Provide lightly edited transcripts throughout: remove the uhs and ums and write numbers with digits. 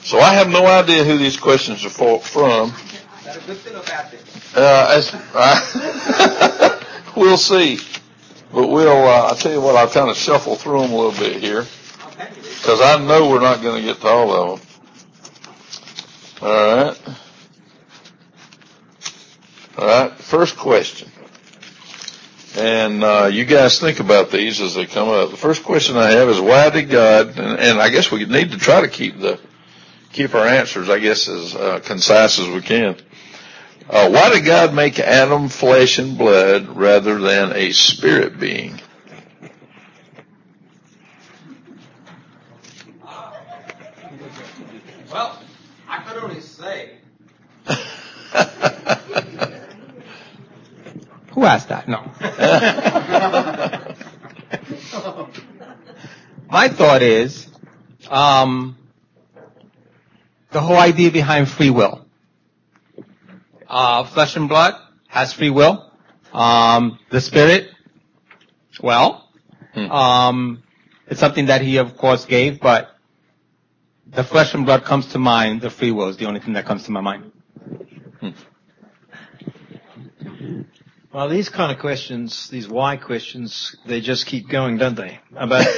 So I have no idea who these questions are from. That's a good thing about this. We'll see. But I'll tell you what, I'll kind of shuffle through them a little bit here. Because I know we're not going to get to all of them. All right. First question. And you guys think about these as they come up. The first question I have is, why did God, and I guess we need to try to keep our answers, I guess, as concise as we can. Why did God make Adam flesh and blood rather than a spirit being? Well, I could only say. Who asked that? No. My thought is, the whole idea behind free will. Flesh and blood has free will. The spirit, it's something that he, of course, gave, but the flesh and blood comes to mind. The free will is the only thing that comes to my mind. Well, these kind of questions, these why questions, they just keep going, don't they? But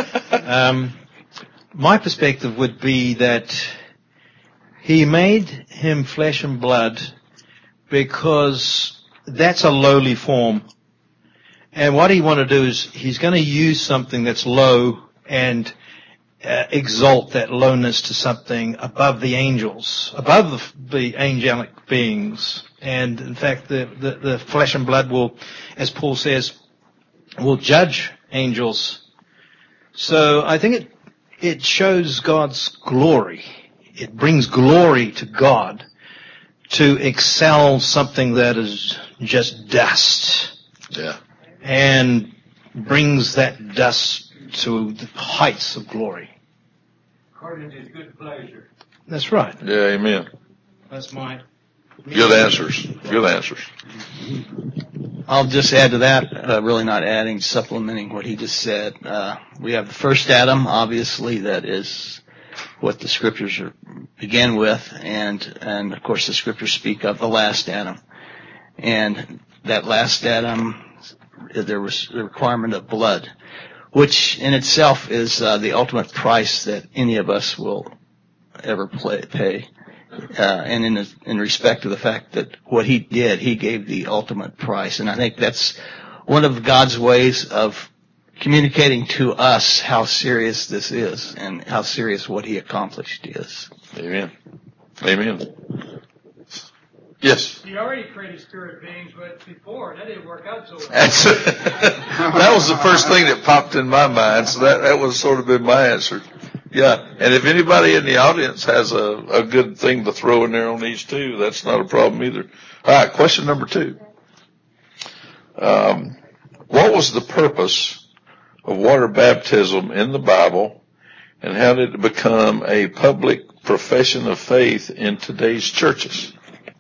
my perspective would be that he made him flesh and blood because that's a lowly form. And what he wanted to do is he's going to use something that's low and exalt that lowness to something above the angels, above the angelic beings. And in fact, the flesh and blood will, as Paul says, will judge angels. So I think it shows God's glory. It brings glory to God to excel something that is just dust. Yeah. And brings that dust to the heights of glory. According to his good pleasure. That's right. Yeah, amen. That's my... Good answers. Good answers. I'll just add to that, really not adding, supplementing what he just said. We have the first Adam, obviously, that is what the scriptures begin with, and of course the scriptures speak of the last Adam. And that last Adam, there was the requirement of blood, which in itself is the ultimate price that any of us will ever pay. And in respect to the fact that what he did, he gave the ultimate price. And I think that's one of God's ways of communicating to us how serious this is and how serious what he accomplished is. Amen. Amen. Yes. He already created spirit beings, but before, that didn't work out so well. That was the first thing that popped in my mind, so that was sort of been my answer. Yeah, and if anybody in the audience has a good thing to throw in there on these two, that's not a problem either. All right, question number 2. What was the purpose of water baptism in the Bible, and how did it become a public profession of faith in today's churches?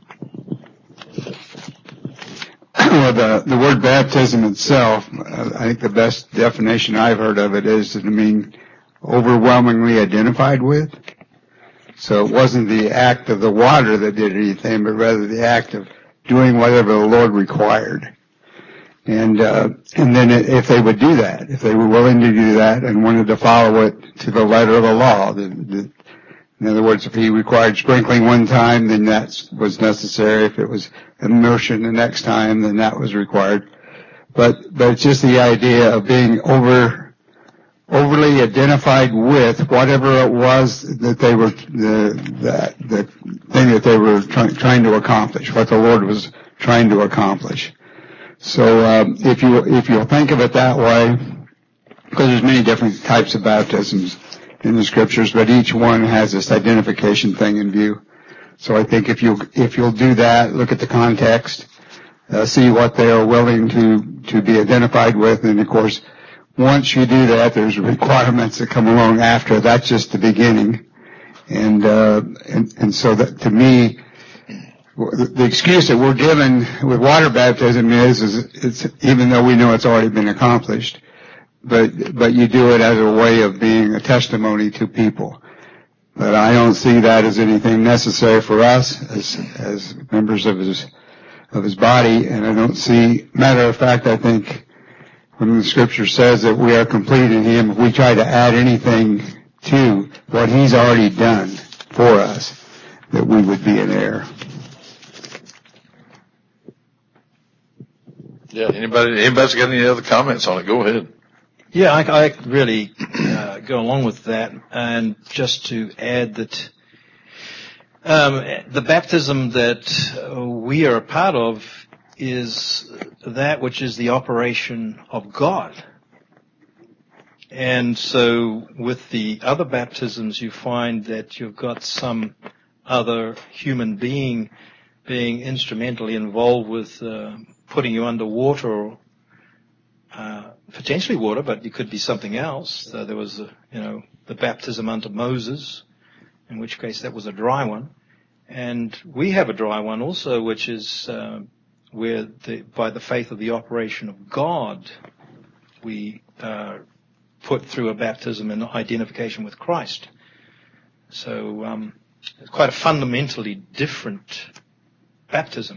Well, the word baptism itself, I think the best definition I've heard of it is to mean overwhelmingly identified with. So it wasn't the act of the water that did anything, but rather the act of doing whatever the Lord required. And then if they would do that, if they were willing to do that and wanted to follow it to the letter of the law, in other words, if he required sprinkling one time, then that was necessary. If it was immersion the next time, then that was required. But it's just the idea of being overly identified with whatever it was that they were, the thing that they were trying to accomplish, what the Lord was trying to accomplish. So, if you'll think of it that way, because there's many different types of baptisms in the scriptures, but each one has this identification thing in view. So I think if you'll do that, look at the context, see what they are willing to be identified with, and of course, once you do that, there's requirements that come along after. That's just the beginning. And so that, to me, the excuse that we're given with water baptism is it's, even though we know it's already been accomplished, but you do it as a way of being a testimony to people. But I don't see that as anything necessary for us as members of his body, and I don't see, matter of fact, I think when the scripture says that we are complete in him, if we try to add anything to what he's already done for us, that we would be in error. Yeah, anybody's got any other comments on it? Go ahead. Yeah, I really go along with that, and just to add that the baptism that we are a part of is that which is the operation of God. And so with the other baptisms, you find that you've got some other human being instrumentally involved with putting you under water, potentially water, but it could be something else. There was, the baptism under Moses, in which case that was a dry one. And we have a dry one also, which is where by the faith of the operation of God, we put through a baptism in identification with Christ. So it's quite a fundamentally different baptism.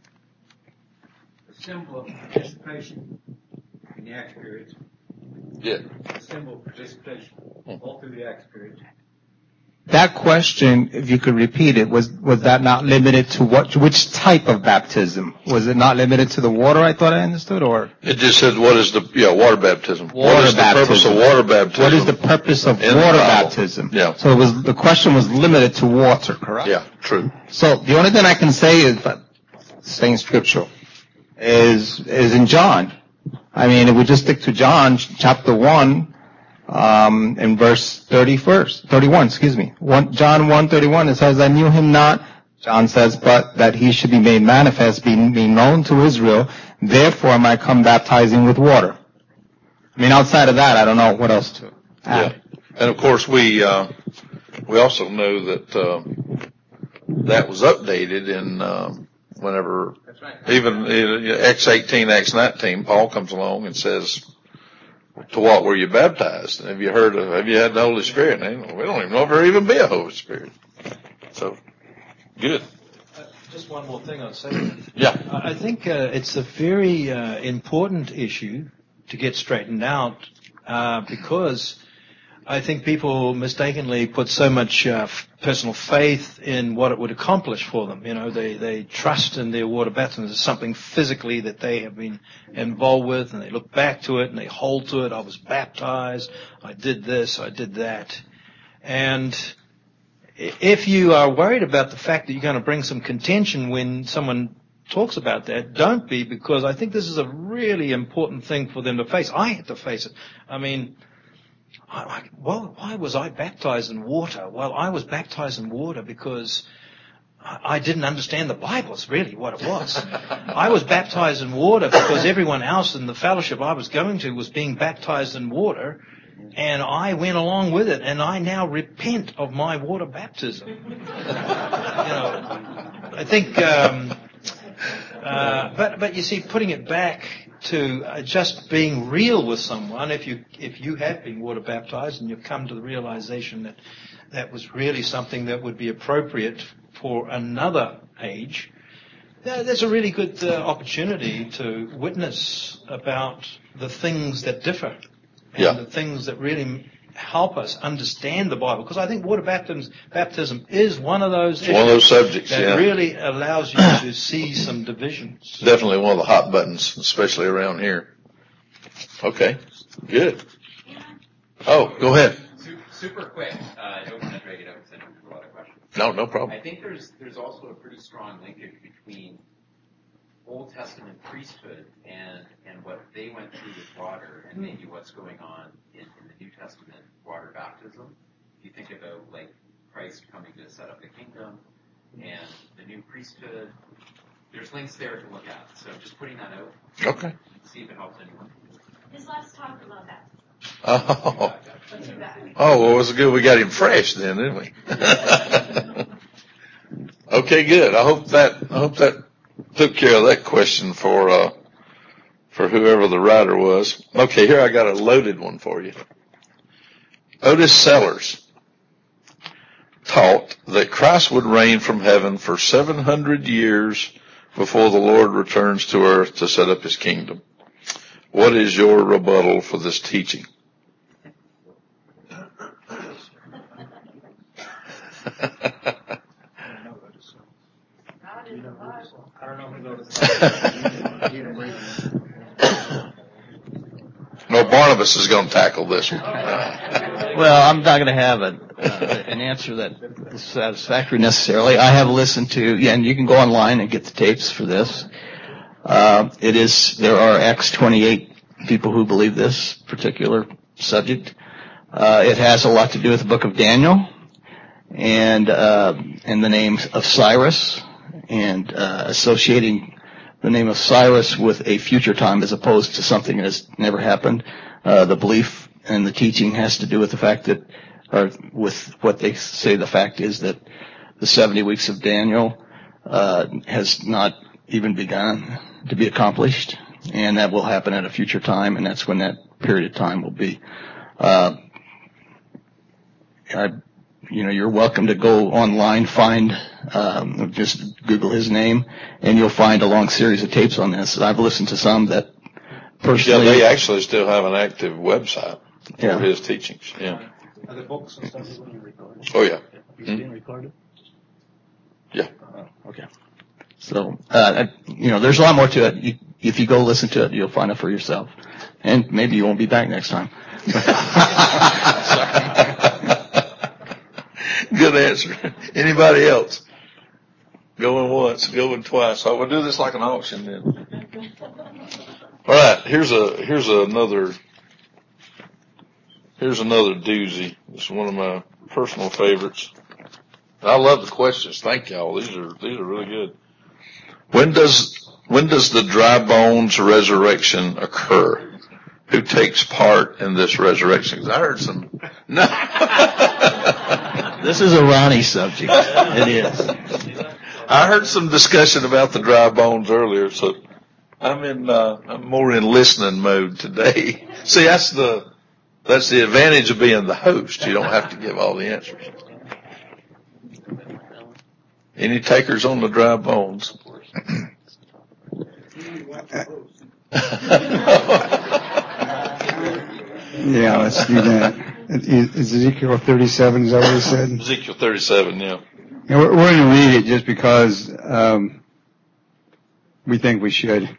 The symbol of participation in the Acts period. Yeah. The symbol of participation all through the Acts period. That question, if you could repeat it, was that not limited to which type of baptism? Was it not limited to the water, I thought I understood, or? It just said, what is water baptism. What is the purpose of water baptism? What is the purpose of water baptism? Yeah. So the question was limited to water, correct? Yeah, true. So the only thing I can say is, but saying scriptural, is in John. I mean, if we just stick to John chapter 1, in verse 31, John 1:31, it says, I knew him not, John says, but that he should be made manifest, being known to Israel, therefore am I come baptizing with water. I mean, outside of that, I don't know what else to add. Yeah. And of course we also know that, that was updated in, whenever, even Acts 18, Acts 19, Paul comes along and says, to what were you baptized? Have you had the Holy Spirit? And we don't even know if there even be a Holy Spirit. So, good. Just one more thing I'd say. Yeah. I think it's a very important issue to get straightened out because I think people mistakenly put so much personal faith in what it would accomplish for them. They trust in their water baptism as something physically that they have been involved with, and they look back to it and they hold to it. I was baptized. I did this. I did that. And if you are worried about the fact that you're going to bring some contention when someone talks about that, don't be, because I think this is a really important thing for them to face. I had to face it. I mean, why was I baptized in water? Well, I was baptized in water because I didn't understand the Bible. It's really what it was. I was baptized in water because everyone else in the fellowship I was going to was being baptized in water, and I went along with it, and I now repent of my water baptism. I think, but you see, putting it back to just being real with someone, if you have been water baptized and you've come to the realization that that was really something that would be appropriate for another age, there's a really good opportunity to witness about the things that differ and the things that really help us understand the Bible. Because I think water baptism is one of those issues, one of those subjects that really allows you to see some divisions. Definitely one of the hot buttons, especially around here. Okay, good. Oh, go ahead. Super quick. I don't want to drag it out because I know there's a lot of questions. No problem. I think there's also a pretty strong linkage between Old Testament priesthood and what they went through with water and maybe what's going on in the New Testament water baptism. If you think about like Christ coming to set up the kingdom and the new priesthood, there's links there to look at. So just putting that out. Okay. See if it helps anyone. Just let's talk about that. Well, it was good we got him fresh then, didn't we? Okay, good. I hope that took care of that question for whoever the writer was. Okay, here I got a loaded one for you. Otis Sellers. taught that Christ would reign from heaven for 700 years before the Lord returns to earth to set up his kingdom. What is your rebuttal for this teaching? No, Barnabas is going to tackle this one. Well, I'm not going to have an answer that is satisfactory necessarily. I have listened to, and you can go online and get the tapes for this. There are Acts 28 people who believe this particular subject. It has a lot to do with the book of Daniel and the name of Cyrus, and associating the name of Cyrus with a future time as opposed to something that has never happened. The belief and the teaching has to do with the fact that, or with what they say the fact is that the 70 weeks of Daniel has not even begun to be accomplished, and that will happen at a future time, and that's when that period of time will be. You're welcome to go online, just Google his name, and you'll find a long series of tapes on this. I've listened to some that personally. Yeah, they actually still have an active website for his teachings. Yeah. Are the books and stuff being recorded? Oh, yeah. Is it being recorded? Yeah. Okay. So, there's a lot more to it. If you go listen to it, you'll find it for yourself. And maybe you won't be back next time. Sorry. Good answer. Anybody else? Going once, going twice. So we'll do this like an auction then. All right. Here's another doozy. This is one of my personal favorites. I love the questions. Thank y'all. These are really good. When does the dry bones resurrection occur? Who takes part in this resurrection? 'Cause I heard some. No. This is a Ronnie subject. It is. I heard some discussion about the dry bones earlier, so I'm more in listening mode today. See, that's the advantage of being the host. You don't have to give all the answers. Any takers on the dry bones? Yeah, let's do that. Is Ezekiel 37, is that what he said? Ezekiel 37, yeah. Yeah, we're going to read it just because we think we should.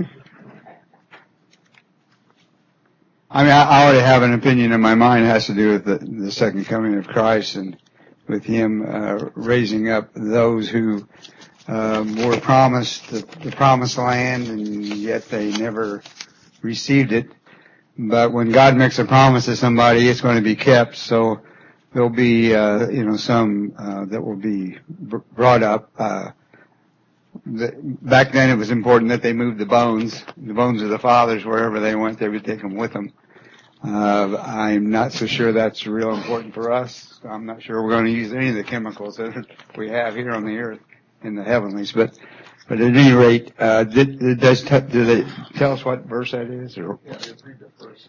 I mean, I already have an opinion in my mind. It has to do with the second coming of Christ and with him raising up those who were promised the promised land, and yet they never received it. But when God makes a promise to somebody, it's going to be kept. So there'll be, some that will be brought up. Back then, it was important that they moved the bones of the fathers wherever they went. They would take them with them. I'm not so sure that's real important for us. I'm not sure we're going to use any of the chemicals that we have here on the earth in the heavenlies. But at any rate, do they tell us what verse that is? Or? Yeah, just read that first.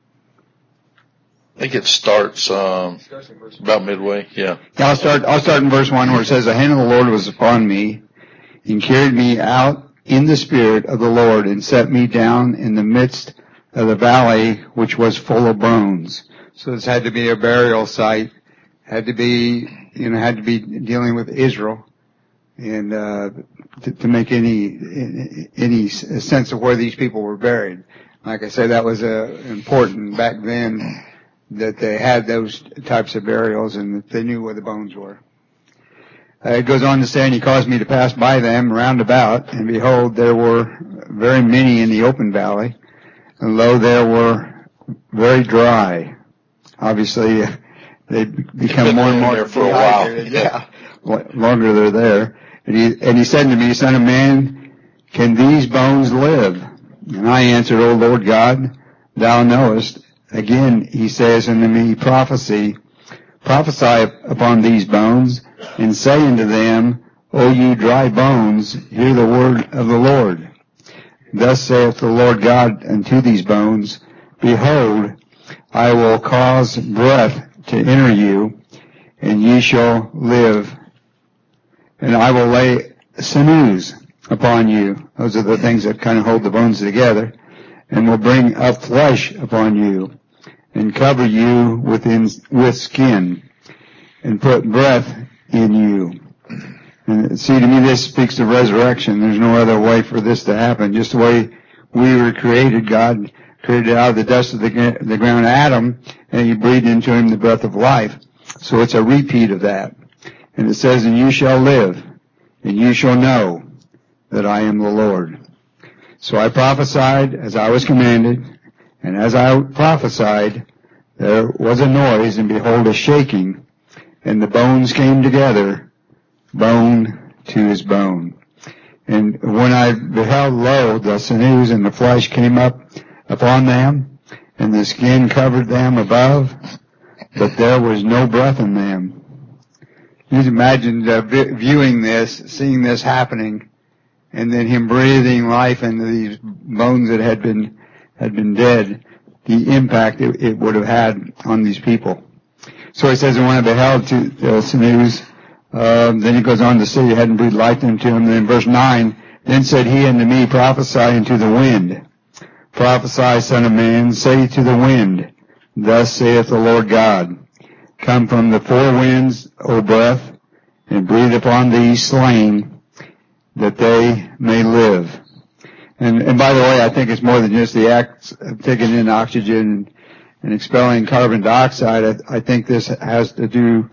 I think it starts about midway. Yeah. I'll start in verse 1 where it says, "The hand of the Lord was upon me, and carried me out in the spirit of the Lord, and set me down in the midst of the valley, which was full of bones." So this had to be a burial site, had to be dealing with Israel, and to make any sense of where these people were buried. Like I said, that was important back then, that they had those types of burials and that they knew where the bones were. It goes on to say, "And he caused me to pass by them round about, and behold, there were very many in the open valley, and lo, there were very dry." Obviously, they become more and more there for a while. Yeah, longer they're there. And he said to me, "Son of man, can these bones live?" And I answered, "O Lord God, thou knowest." Again he says unto me, prophesy upon these bones, and say unto them, O you dry bones, hear the word of the Lord. Thus saith the Lord God unto these bones, Behold, I will cause breath to enter you, and ye shall live. And I will lay sinews upon you. Those are the things that kind of hold the bones together. And will bring up flesh upon you, and cover you with skin, and put breath in you. And see, to me, this speaks of resurrection. There's no other way for this to happen. Just the way we were created, God created out of the dust of the ground Adam, and he breathed into him the breath of life. So it's a repeat of that. And it says, and you shall live, and you shall know that I am the Lord. So I prophesied as I was commanded, and as I prophesied, there was a noise, and behold, a shaking, and the bones came together, bone to his bone. And when I beheld, lo, the sinews and the flesh came up upon them, and the skin covered them above, but there was no breath in them. You can imagine viewing this, seeing this happening, and then him breathing life into these bones that had been dead, the impact it would have had on these people. So he says, and when I beheld the sinews, then he goes on to say he hadn't breathed life into him. Then in verse 9, then said he unto me, prophesy into the wind. Prophesy, son of man, say to the wind, thus saith the Lord God, come from the four winds, O breath, and breathe upon these slain, that they may live. And by the way, I think it's more than just the act of taking in oxygen and expelling carbon dioxide. I think this has to do,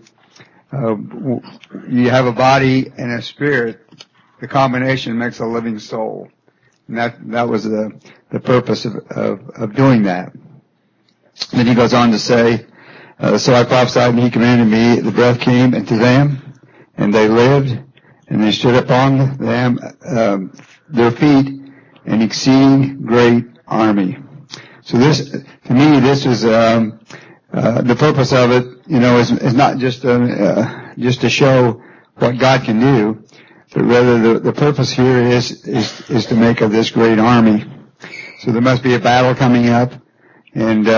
you have a body and a spirit. The combination makes a living soul. And that was the purpose of doing that. Then he goes on to say, so I prophesied and he commanded me, the breath came into them, and they lived, and they stood upon them, their feet, an exceeding great army. So this, to me, this is, the purpose of it, is not just to show what God can do, but rather the purpose here is to make of this great army. So there must be a battle coming up, and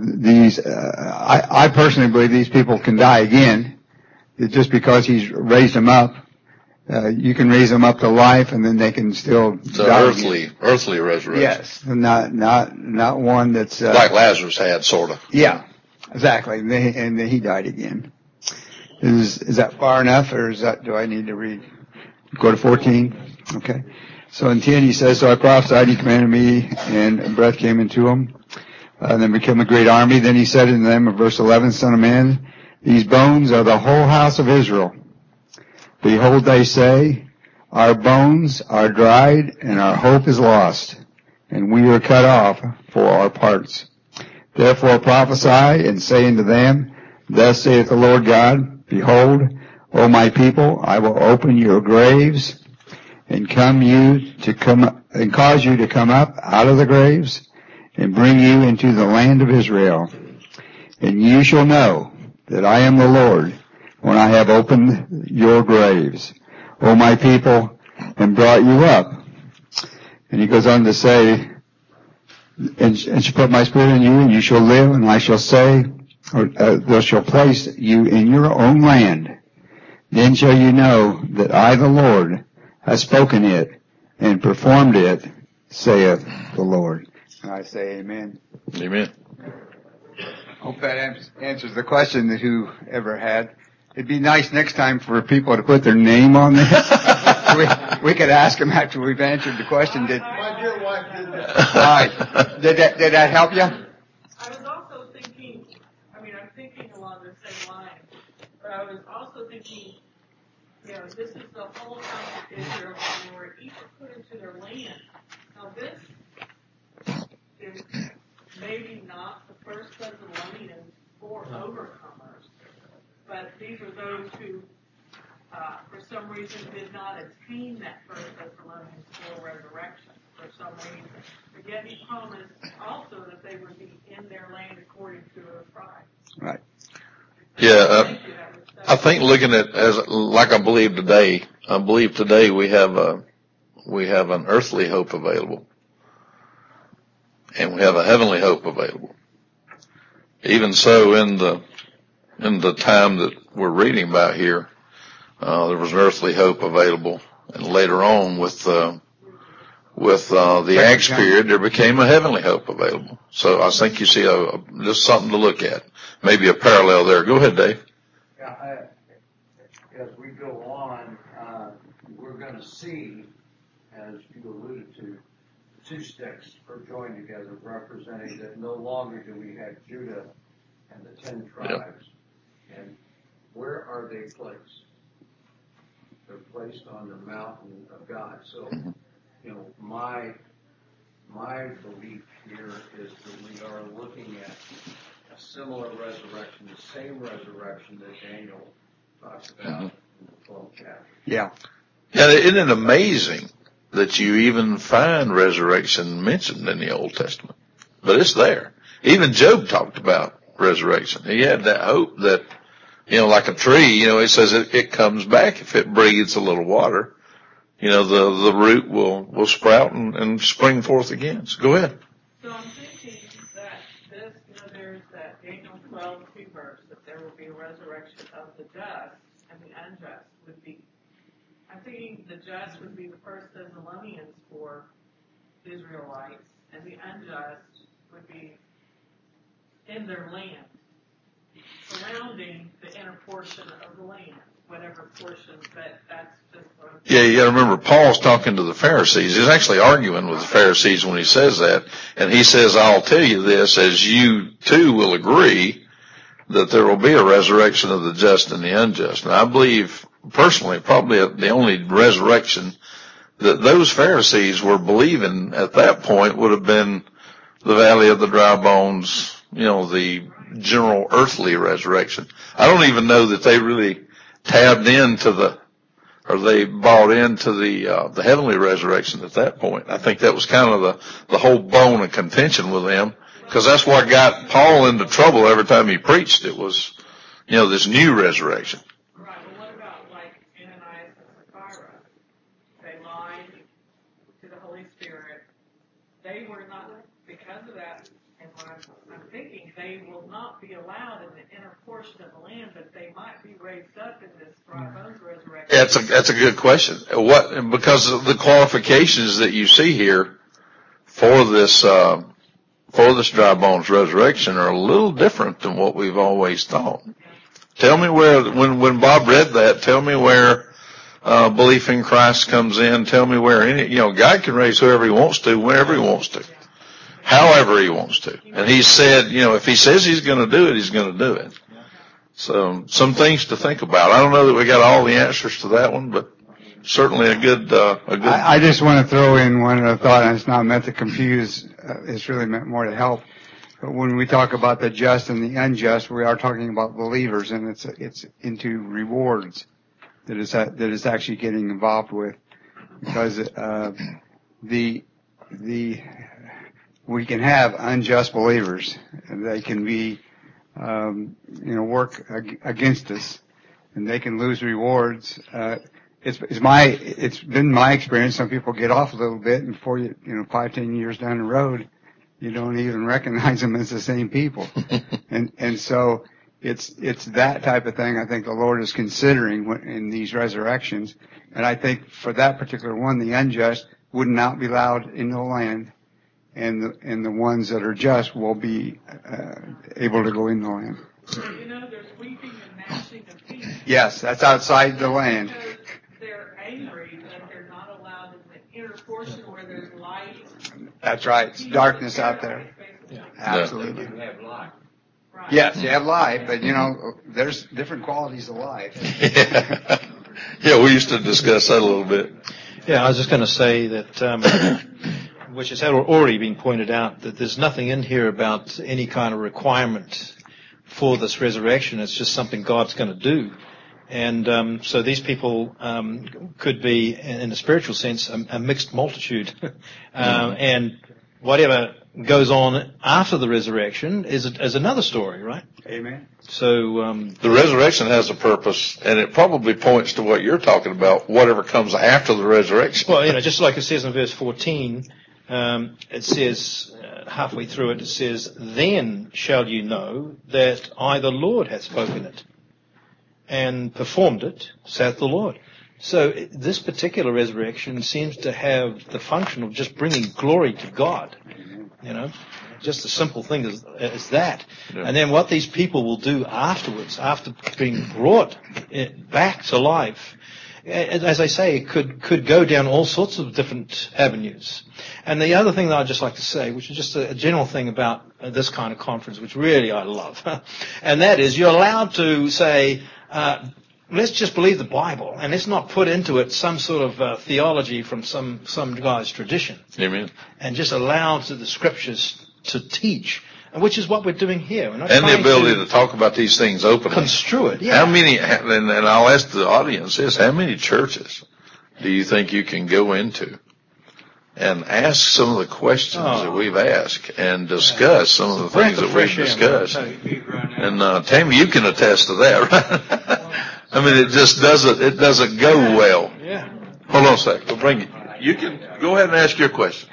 I personally believe these people can die again. It's just because he's raised them up. You can raise them up to life, and then they can still die earthly resurrection. Yes, not one that's like Lazarus had, sort of. Yeah, exactly. And he died again. Is that far enough, or do I need to read? Go to 14. Okay. So in 10 he says, so I prophesied, he commanded me, and breath came into him, and then became a great army. Then he said unto them in verse 11, son of man, these bones are the whole house of Israel. Behold, they say, our bones are dried, and our hope is lost, and we are cut off for our parts. Therefore prophesy, and say unto them, thus saith the Lord God, behold, O my people, I will open your graves, and cause you to come up out of the graves, and bring you into the land of Israel. And you shall know that I am the Lord, when I have opened your graves, O my people, and brought you up. And he goes on to say, and shall put my spirit in you, and you shall live, and I shall say, they shall place you in your own land. Then shall you know that I, the Lord, have spoken it, and performed it, saith the Lord. And I say amen. Amen. Hope that answers the question that whoever had. It'd be nice next time for people to put their name on this. we could ask them after we've answered the question. My dear wife did that. All right. Did that help you? I was also thinking, I'm thinking along the same lines, but I was also thinking, this is the whole house of Israel, and they were each put into their land. Now this is maybe not the first Thessalonians for overcomers, but these are those who, for some reason, did not attain that first Thessalonians for resurrection for some reason. But yet he promised also that they would be in their land according to their tribes. Right. Yeah, I think looking at I believe today we have an earthly hope available, and we have a heavenly hope available. Even so, in in the time that we're reading about here, there was an earthly hope available, and later on with the Acts period, there became a heavenly hope available. So I think you see just something to look at, maybe a parallel there. Go ahead, Dave. Yeah, as we go on, we're going to see, as you alluded to, two sticks are joined together, representing that no longer do we have Judah and the 10 tribes. Yep. And where are they placed? They're placed on the mountain of God. So, my belief here is that we are looking at a similar resurrection, the same resurrection that Daniel talks about in the 12th chapter. Yeah. Yeah, isn't it amazing that you even find resurrection mentioned in the Old Testament? But it's there. Even Job talked about resurrection. He had that hope that, like a tree, it says it comes back if it breathes a little water. The root will sprout and spring forth again. So go ahead. So I'm thinking that this, there's that Daniel 12:2 verse, that there will be a resurrection of the just and the unjust would be. I'm thinking the just would be the First Thessalonians for Israelites, and the unjust would be in their land, surrounding the inner portion of the land, whatever portion, but that's just what I'm Yeah, you got to remember, Paul's talking to the Pharisees. He's actually arguing with the Pharisees when he says that, and he says, "I'll tell you this, as you too will agree that there will be a resurrection of the just and the unjust." And I believe, personally, probably the only resurrection that those Pharisees were believing at that point would have been the valley of the dry bones, the general earthly resurrection. I don't even know that they really tabbed into they bought into the heavenly resurrection at that point. I think that was kind of the whole bone of contention with them, because that's what got Paul into trouble every time he preached. It was, this new resurrection. Right. Well, what about like Ananias and Sapphira? They lied to the Holy Spirit. They were not, because of that, and what I'm thinking, they will not be allowed in the inner portion of the land, but they might be raised up in this dry bones resurrection. That's a good question. Because of the qualifications that you see here for this dry bones resurrection are a little different than what we've always thought. Tell me where, when Bob read that, tell me where belief in Christ comes in. Tell me where God can raise whoever he wants to, whenever he wants to, however he wants to. And he said, if he says he's going to do it, he's going to do it. So some things to think about. I don't know that we got all the answers to that one, but certainly a good. I just want to throw in one other thought, and it's not meant to confuse. It's really meant more to help. But when we talk about the just and the unjust, we are talking about believers, and it's into rewards that is actually getting involved with, because we can have unjust believers, and they can be work against us, and they can lose rewards. It's been my experience. Some people get off a little bit, and before 5-10 years down the road, you don't even recognize them as the same people. and so it's that type of thing I think the Lord is considering in these resurrections. And I think for that particular one, the unjust would not be allowed in the land, and the ones that are just will be able to go in the land. There's weeping and gnashing of teeth. Yes, that's outside the land. Because they're angry that they're not allowed in the inner portion where there's light. That's right. It's darkness out there. Yeah. Absolutely. You have life. Right. Yes, you have life, but there's different qualities of life. Yeah, we used to discuss that a little bit. Yeah, I was just going to say that, which has already been pointed out, that there's nothing in here about any kind of requirement for this resurrection. It's just something God's going to do. And so these people could be, in a spiritual sense, a mixed multitude. And whatever goes on after the resurrection is another story, right? Amen. So the resurrection has a purpose, and it probably points to what you're talking about, whatever comes after the resurrection. Well, just like it says in verse 14, it says, halfway through it says, then shall you know that I, the Lord, hath spoken it, and performed it, saith the Lord. So this particular resurrection seems to have the function of just bringing glory to God, just a simple thing as that. Yeah. And then what these people will do afterwards, after being brought back to life, as I say, it could go down all sorts of different avenues. And the other thing that I'd just like to say, which is just a general thing about this kind of conference, which really I love, and that is you're allowed to say, let's just believe the Bible, and let's not put into it some sort of theology from some guy's tradition. Amen. And just allow the Scriptures to teach, which is what we're doing here. We're not and the ability to talk about these things openly. Construe it, yeah. How many, and I'll ask the audience this, how many churches do you think you can go into and ask some of the questions that we've asked and discuss some of the things that we've discussed? And Tammy, you can attest to that, right? I mean, it doesn't go well. Yeah. Hold on a sec. We'll bring you. You can go ahead and ask your question.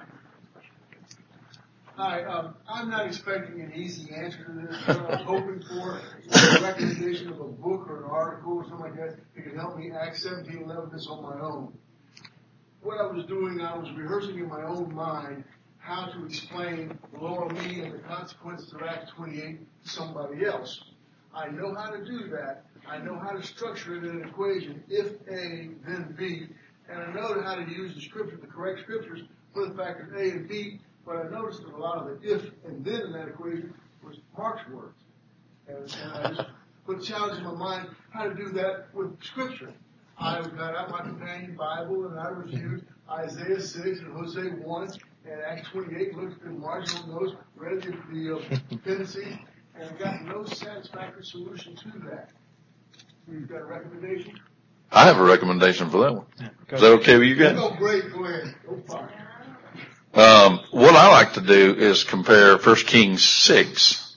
Hi, I'm not expecting an easy answer to this. What I'm hoping for is a recommendation of a book or an article or something like that that can help me Acts 17:11 this on my own. What I was doing, I was rehearsing in my own mind how to explain the Lower Me and the consequences of Acts 28 to somebody else. I know how to do that. I know how to structure it in an equation, if A, then B, and I know how to use the scripture, the correct scriptures for the fact of A and B, but I noticed that a lot of the if and then in that equation was Mark's words. And I just put a challenge in my mind how to do that with scripture. I got out my companion Bible and I reviewed Isaiah 6 and Hosea 1 and Acts 28, looked at the marginal notes, read the appendices, and I got no satisfactory solution to that. You've got a recommendation? I have a recommendation for that one. Yeah, is that okay with you guys? Oh, great. Go ahead. Go far. What I like to do is compare 1 Kings 6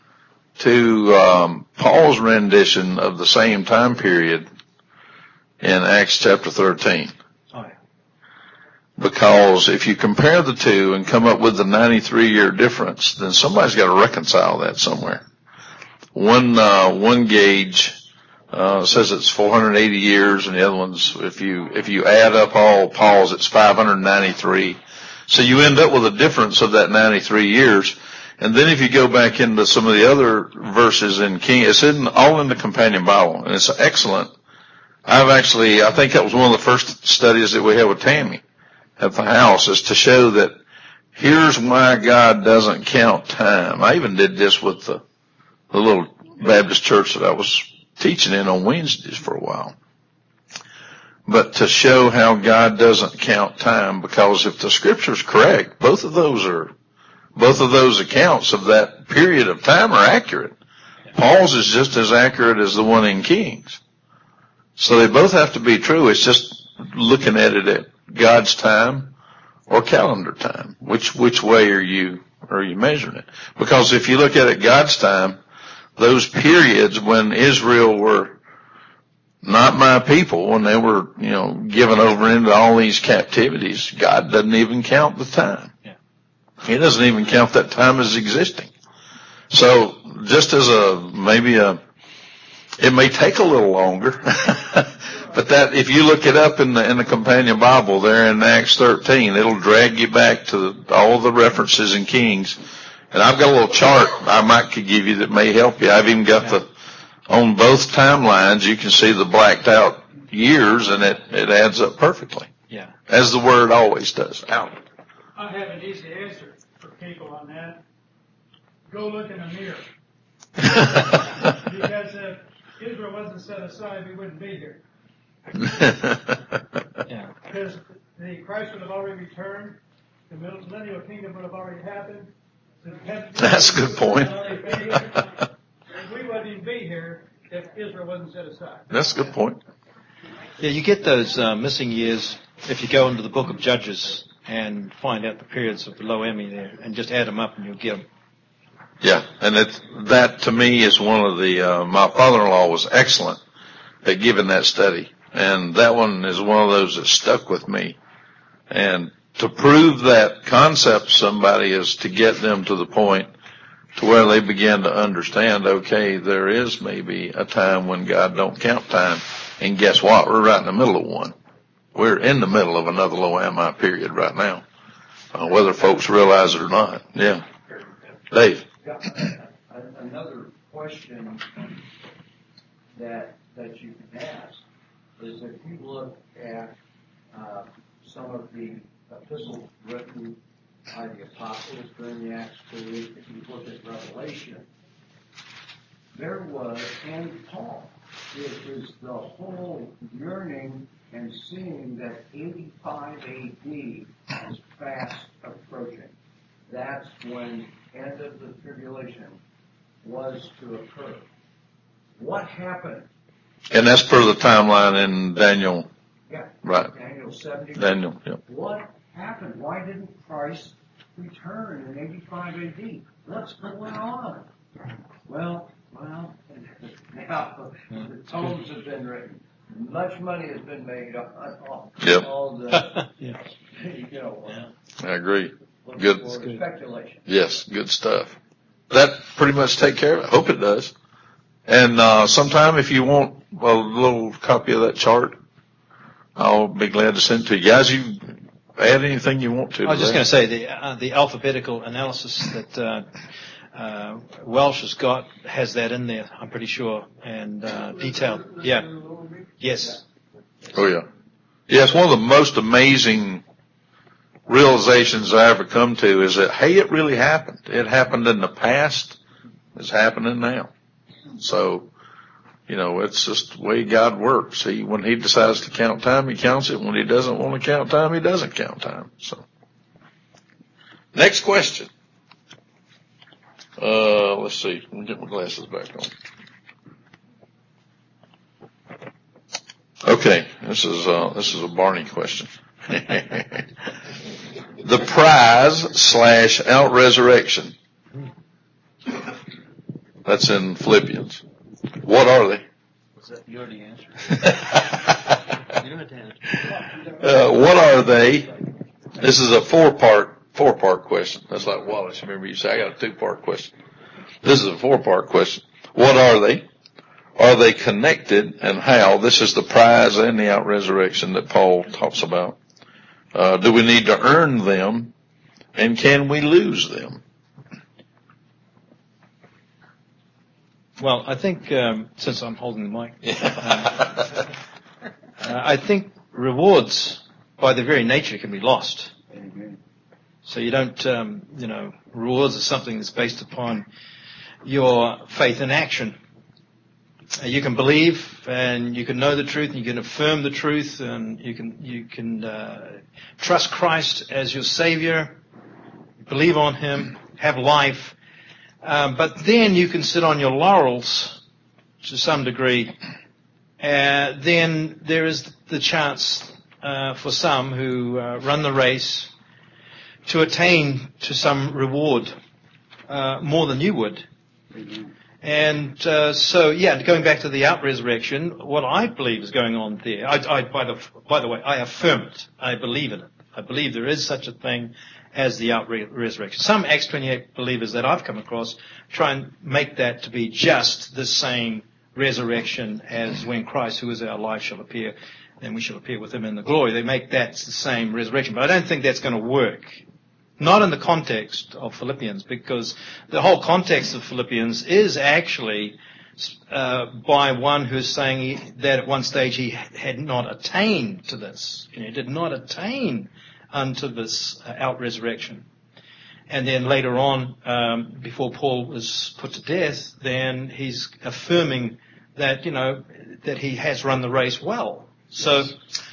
to Paul's rendition of the same time period in Acts chapter 13. Oh, yeah. Because if you compare the two and come up with the 93-year difference, then somebody's got to reconcile that somewhere. One gauge says it's 480 years, and the other one's, if you add up all Paul's, it's 593. So you end up with a difference of that 93 years. And then if you go back into some of the other verses in King, it's all in the Companion Bible, and it's excellent. I think that was one of the first studies that we had with Tammy at the house, is to show that here's why God doesn't count time. I even did this with the little Baptist church that I was teaching in on Wednesdays for a while. But to show how God doesn't count time, because if the scripture's correct, both of those accounts of that period of time are accurate. Paul's is just as accurate as the one in Kings. So they both have to be true. It's just looking at it at God's time or calendar time. Which way are you measuring it? Because if you look at it God's time, those periods when Israel were not my people, when they were, given over into all these captivities, God doesn't even count the time. Yeah. He doesn't even count that time as existing. So just as it may take a little longer, but that, if you look it up in the Companion Bible there in Acts 13, it'll drag you back to all the references in Kings. And I've got a little chart I could give you that may help you. I've even got on both timelines, you can see the blacked out years, and it adds up perfectly. Yeah. As the Word always does. Out. I have an easy answer for people on that. Go look in a mirror. Because if Israel wasn't set aside, we wouldn't be here. Yeah. Because the Christ would have already returned, the millennial kingdom would have already happened. That's a good point. We wouldn't even be here if Israel wasn't set aside. That's a good point. Yeah, you get those missing years if you go into the book of Judges and find out the periods of the Lo Ami there, and just add them up and you'll get them. Yeah, and that to me is one of the, my father-in-law was excellent at giving that study. And that one is one of those that stuck with me. And to prove that concept to somebody is to get them to the point to where they begin to understand, okay, there is maybe a time when God don't count time. And guess what? We're right in the middle of one. We're in the middle of another low AMI period right now, whether folks realize it or not. Yeah. Dave. Another question that you can ask is if you look at some of the epistles written by the apostles during the Acts period, if you look at Revelation, there was, and Paul, it is the whole yearning and seeing that 85 AD is fast approaching. That's when end of the tribulation was to occur. What happened? And that's per the timeline in Daniel. Yeah. Right. Daniel 70. Daniel, yeah. What happened? Why didn't Christ return in 85 AD? What's going on? Well, now the tomes have been written. Much money has been made on all the, I agree. Good. Speculation. Yes, good stuff. That pretty much take care of it. I hope it does. And sometime if you want a little copy of that chart, I'll be glad to send it to you. Guys, you add anything you want to. I was just going to say the alphabetical analysis that Welsh has got has that in there, I'm pretty sure, and detailed. Yeah. Yes. Oh, yeah. Yeah, it's one of the most amazing realizations I ever come to is that, hey, it really happened. It happened in the past. It's happening now. So, it's just the way God works. When he decides to count time, he counts it. When he doesn't want to count time, he doesn't count time. So, next question. Let's see. Let me get my glasses back on. Okay, this is a Barney question. The prize / out resurrection. That's in Philippians. What are they? You already answered. You don't have to answer. What are they? This is a four-part question. That's like Wallace. Remember you say, I got a 2-part question. This is a 4-part question. What are they? Are they connected, and how? This is the prize and the out resurrection that Paul talks about. Do we need to earn them, and can we lose them? Well, I think since I'm holding the mic, I think rewards, by their very nature, can be lost. Amen. So you don't, rewards are something that's based upon your faith in action. You can believe, and you can know the truth, and you can affirm the truth, and you can trust Christ as your Savior, believe on Him, have life. But then you can sit on your laurels to some degree. Then there is the chance for some who run the race to attain to some reward more than you would. Amen. And going back to the out resurrection, what I believe is going on there. By the way, I affirm it. I believe in it. I believe there is such a thing as the out resurrection. Some Acts 28 believers that I've come across try and make that to be just the same resurrection as when Christ, who is our life, shall appear, and we shall appear with Him in the glory. They make that the same resurrection, but I don't think that's going to work. Not in the context of Philippians, because the whole context of Philippians is actually by one who's saying that at one stage he had not attained to this. He did not attain unto this out resurrection. And then later on, before Paul was put to death, then he's affirming that, that he has run the race well. So,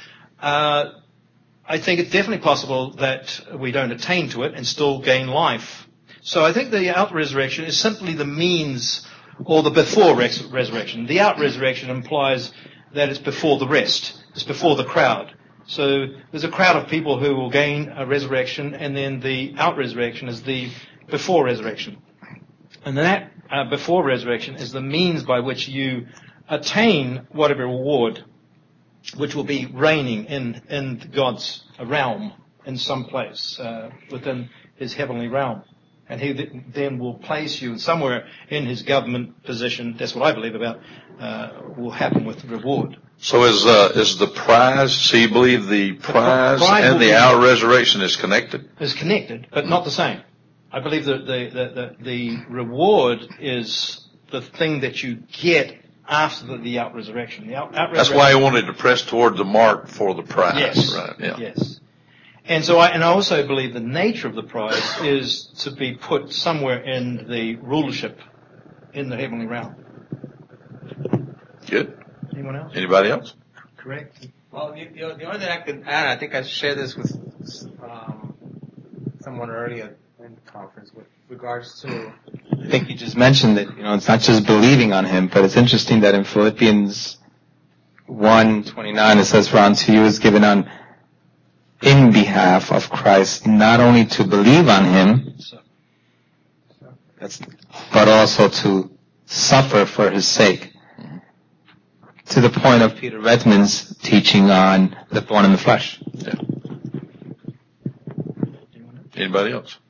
I think it's definitely possible that we don't attain to it and still gain life. So I think the out resurrection is simply the means or the before resurrection. The out resurrection implies that it's before the rest. It's before the crowd. So there's a crowd of people who will gain a resurrection, and then the out resurrection is the before resurrection. And that before resurrection is the means by which you attain whatever reward, which will be reigning in God's realm in some place within his heavenly realm. And he then will place you somewhere in his government position. That's what I believe about will happen with the reward. So is the prize, so you believe the prize and the our resurrection is connected? Is connected, but not the same. I believe that the reward is the thing that you get after the out resurrection. That's why he wanted to press toward the mark for the prize. Yes. Right. Yeah. Yes. And so I also believe the nature of the prize is to be put somewhere in the rulership in the heavenly realm. Good. Anyone else? Anybody else? Correct. Well, the only thing I could add, I think I shared this with someone earlier in the conference with regards to. I think you just mentioned that, it's not just believing on him, but it's interesting that in Philippians 1:29 it says, "For unto you is given in behalf of Christ, not only to believe on him, but also to suffer for his sake." To the point of Peter Redmond's teaching on the thorn in the flesh. Yeah. Anybody else?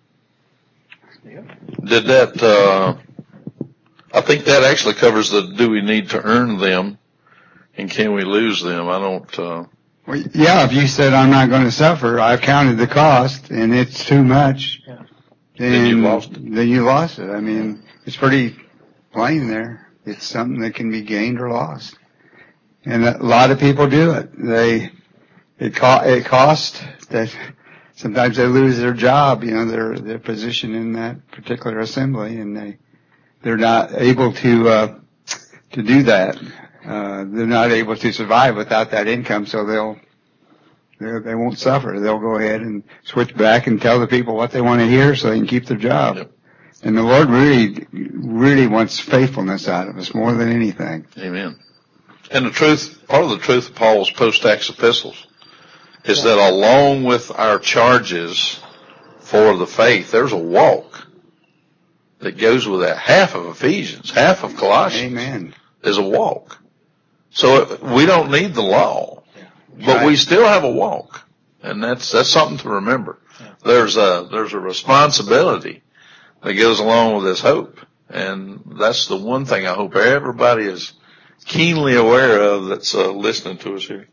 Did that, I think that actually covers the do we need to earn them and can we lose them? I don't, Well, yeah, if you said I'm not going to suffer, I've counted the cost and it's too much, then you lost it. Then you lost it. I mean, it's pretty plain there. It's something that can be gained or lost. And a lot of people do it. It costs that sometimes they lose their job, their position in that particular assembly, and they're not able to do that. They're not able to survive without that income, so they won't suffer. They'll go ahead and switch back and tell the people what they want to hear so they can keep their job. Yep. And the Lord really wants faithfulness out of us more than anything. Amen. And part of the truth of Paul's post-Acts epistles is that along with our charges for the faith, there's a walk that goes with that. Half of Ephesians, half of Colossians Amen. Is a walk. So we don't need the law, but we still have a walk. And that's something to remember. There's a responsibility that goes along with this hope. And that's the one thing I hope everybody is keenly aware of that's listening to us here.